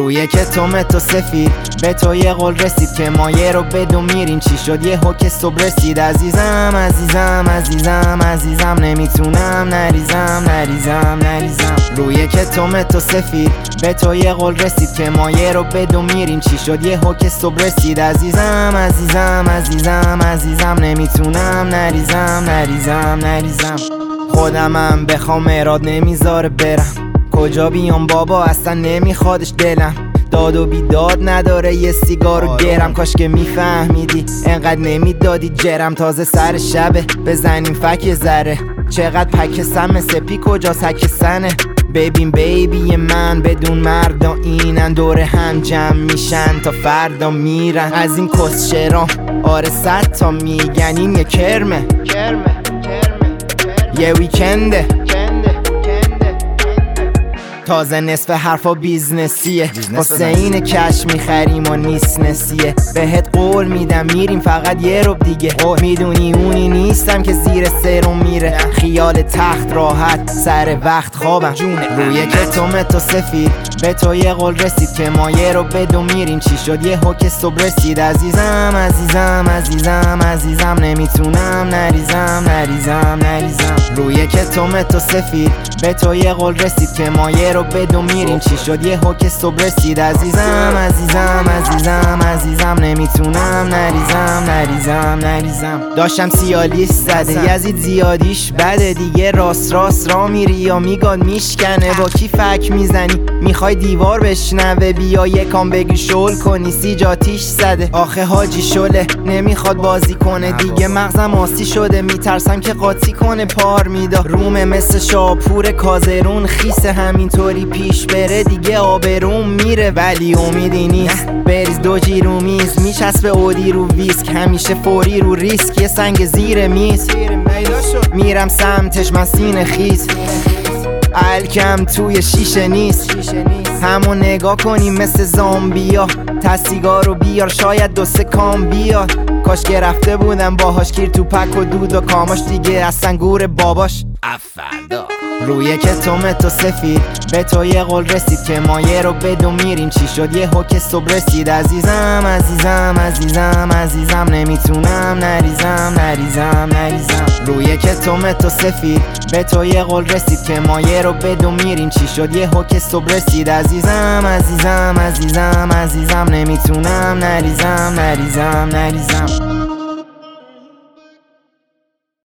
روی کتومت و سفید به تو یه قول رسید که مایه رو بدو میرین چی شد یه حک صبح رسید عزیزم عزیزم عزیزم عزیزم نمیتونم نریزم روی کتومت و سفید به تو یه قول رسید که مایه رو بدو میرین چی شد یه حک صبح رسید عزیزم عزیزم عزیزم عزیزم نمیتونم نریزم خودمم بخوام اراد نمیذاره برم کجا بیام بابا اصلا نمیخوادش دلم داد و بیداد نداره یه سیگارو گرم کاش که میفهمیدی انقدر نمیدادی جرم تازه سر شبه بزنیم فک ذره چقدر پک سم سپی کجاست حک سنه ببین بیبی من بدون مردا اینن دور هم جمع میشن تا فردا میرن از این کسچرام آره 100 تا میگن این یه کرمه یه ویکنده تازه نصف حرفا بیزنسیه واسه این کش میخریم و نیست نسیه بهت قول میدم میریم فقط یه رب دیگه میدونی اونی نیستم که زیر سرم میره خیال تخت راحت سر وقت خوابم روی کتومت و سفید به تو یه قول رسید که مایه رو بدو میرین چی شد یه حک صبح رسید عزیزم عزیزم عزیزم عزیزم نمیتونم نریزم روی کتومت و سفید به تو یه قول رسید که مایه رو بدو میرین چی شد یه حک صبح رسید عزیزم عزیزم عزیزم عزیزم نمیتونم نریزم داشتم سیالیست زده یزید زیادیش بده دیگه راست را میری یا میگاد میشکنه با کی فک میزنی میخوای دیوار بشنوه بیا یکام بگی شل کنی سیجاتیش زده آخه حاجی شله نمیخواد بازی کنه دیگه مغزم آسی شده میترسم که قاطی کنه پار میدا رومه مثل شاپور کازرون خیسه همینطوری پیش بره دیگه آبروم میره ولی امیدی نیست بریز دو جی رو میز میچسبه اودی رو ویسک همیشه فوری رو ریسک یه سنگ زیر میز میرم سمتش من سینه خیز الکم توی شیشه نیست همو نگاه کنیم مثل زامبیا تسیگار رو بیار شاید 2-3 کام بیاد کاش که رفته بودم باهاش گیر تو پک و دود و کاماش دیگه از سنگور باباش افردا روی کتومت و سفید به تو یه قول رسید که مایه رو بدو میرین چی شد یه حک صبح رسید عزیزم عزیزم عزیزم عزیزم نمیتونم نریزم روی کتومت و سفید به تو یه قول رسید که مایه رو بدو میرین چی شد یه حک صبح رسید عزیزم عزیزم عزیزم عزیزم نمیتونم نریزم